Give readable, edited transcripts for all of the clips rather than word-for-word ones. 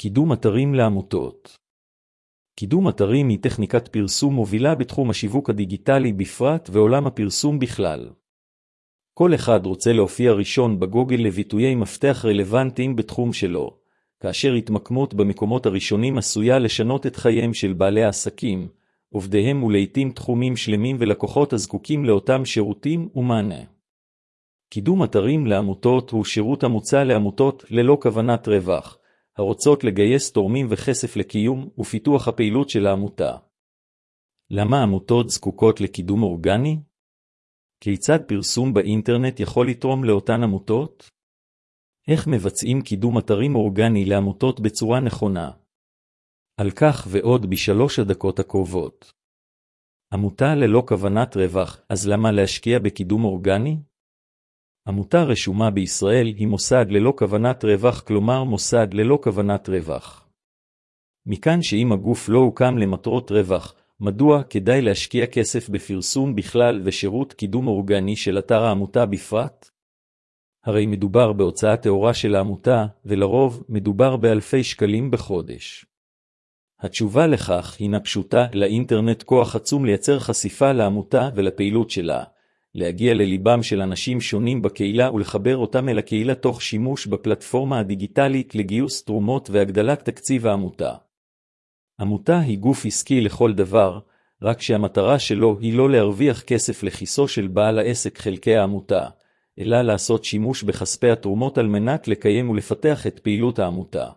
קידום אתרים לעמותות. קידום אתרים היא טכניקת פרסום מובילה בתחום השיווק הדיגיטלי בפרט ועולם הפרסום בכלל. כל אחד רוצה להופיע ראשון בגוגל לביטויי מפתח רלוונטיים בתחום שלו, כאשר התמקמות במקומות הראשונים עשויה לשנות את חייהם של בעלי העסקים, עובדיהם ולעיתים תחומים שלמים ולקוחות הזקוקים לאותם שירותים ומענה. קידום אתרים לעמותות הוא שירות המוצע לעמותות ללא כוונת רווח, הרוצות לגייס תורמים וכסף לקיום ופיתוח הפעילות של העמותה. למה עמותות זקוקות לקידום אורגני? כיצד פרסום באינטרנט יכול לתרום לאותן עמותות? איך מבצעים קידום אתרים אורגני לעמותות בצורה נכונה? על כך ועוד ב3 הדקות הקרובות. עמותה ללא כוונת רווח, אז למה להשקיע בקידום אורגני? עמותה רשומה בישראל היא מוסד ללא כוונת רווח, כלומר מוסד ללא כוונת רווח. מכאן שאם הגוף לא הוקם למטרות רווח, מדוע כדאי להשקיע כסף בפרסום בכלל ושירות קידום אורגני של אתר העמותה בפרט? הרי מדובר בהוצאה טהורה של העמותה, ולרוב מדובר באלפי שקלים בחודש. התשובה לכך הינה פשוטה, לאינטרנט כוח עצום לייצר חשיפה לעמותה ולפעילות שלה, להגיע לליבם של אנשים שונים בקהילה ולחבר אותם אל הקהילה תוך שימוש בפלטפורמה הדיגיטלית לגיוס תרומות והגדלת תקציב העמותה. עמותה היא גוף עסקי לכל דבר, רק שהמטרה שלו היא לא להרוויח כסף לכיסו של בעל העסק חלקי העמותה, אלא לעשות שימוש בכספי התרומות על מנת לקיים ולפתח את פעילות העמותה.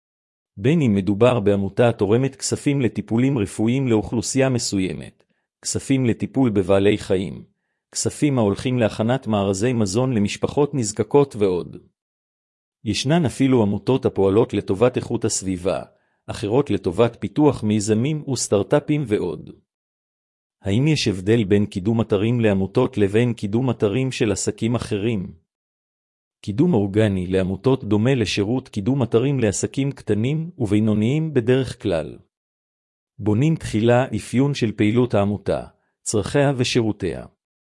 בין אם מדובר בעמותה תורמת כספים לטיפולים רפואיים לאוכלוסייה מסוימת, כספים לטיפול בבעלי חיים, כספים ההולכים להכנת מארזי מזון למשפחות נזקקות ועוד. ישנן אפילו עמותות הפועלות לטובת איכות הסביבה, אחרות לטובת פיתוח מיזמים וסטארט-אפים ועוד. האם יש הבדל בין קידום אתרים לעמותות לבין קידום אתרים של עסקים אחרים? קידום אורגני לעמותות דומה לשירות קידום אתרים לעסקים קטנים ובינוניים בדרך כלל. בונים תחילה אפיון של פעילות העמותה, צרכיה ושירותיה.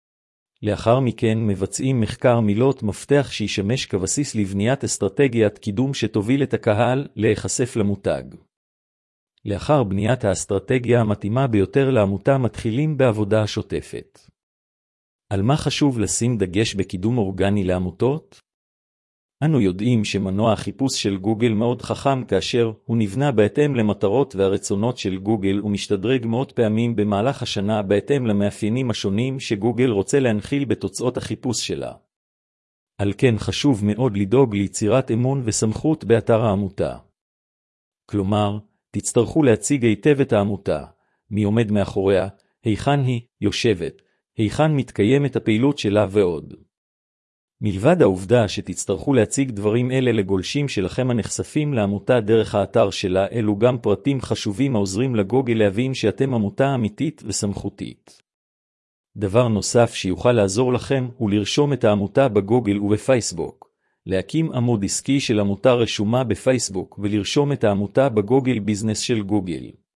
לאחר מכן מבצעים מחקר מילות מפתח שישמש כבסיס לבניית אסטרטגיית קידום שתוביל את הקהל להיחשף למותג. לאחר בניית האסטרטגיה המתאימה ביותר לעמותה מתחילים בעבודה השוטפת. על מה חשוב לשים דגש בקידום אורגני לעמותות? אנו יודעים שמנוע החיפוש של גוגל מאוד חכם כאשר הוא נבנה בהתאם למטרות והרצונות של גוגל ומשתדרג מאות פעמים במהלך השנה בהתאם למאפיינים השונים שגוגל רוצה להנחיל בתוצאות החיפוש שלה. על כן חשוב מאוד לדאוג ליצירת אמון וסמכות באתר העמותה. כלומר, תצטרכו להציג היטב את העמותה, מי עומד מאחוריה, היכן היא יושבת, היכן מתקיימת הפעילות שלה ועוד. מלבד העובדה שתצטרכו להציג דברים אלה לגולשים שלכם הנחשפים לעמותה דרך האתר שלה, אלו גם פרטים חשובים העוזרים לגוגל להבין שאתם עמותה אמיתית וסמכותית. דבר נוסף שיוכל לעזור לכם הוא לרשום את העמותה בגוגל ובפייסבוק, להקים עמוד עסקי של עמותה רשומה בפייסבוק ולרשום את העמותה בגוגל ביזנס של גוגל.